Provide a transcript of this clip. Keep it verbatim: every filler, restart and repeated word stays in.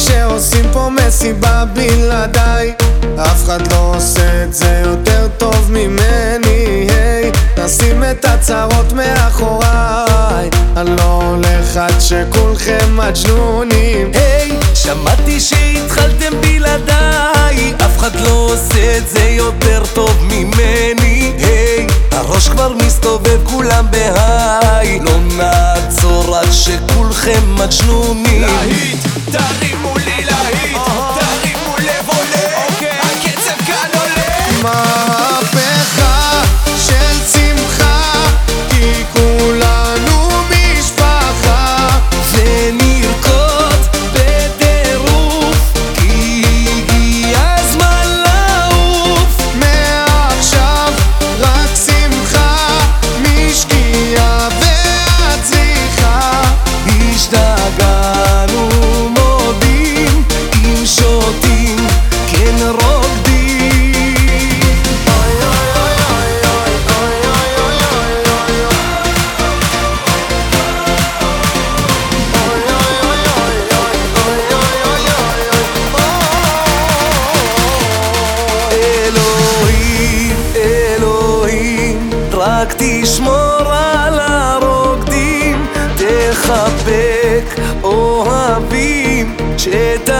שעושים פה מסיבה בלעדיי. אף אחד לא עושה את זה יותר טוב ממני. היי, נשים את הצרות מאחוריי, אני לא הולך עד שכולכם מג'נונים. היי, שמעתי שהתחלתם בלעדיי, אף אחד לא עושה את זה יותר טוב ממני. היי, הראש כבר מסתובב כולם בהיי, לא נעצור עד שכולכם מג'נונים. להיט, תרימו לי להיט, תרימו לב עולה, הקצב כאן עולה. מהפכה של שמחה, כי כולנו משפחה, ונרקוד בטירוף, כי הגיע הזמן לעוף. מעכשיו רק שמחה, משקיעה ועד צריכה. השתגענו מודים, אם שותים כן רוקדים. אלוהים, אלוהים, רק תשמור על הרוקדים, תחבק אוהבים שת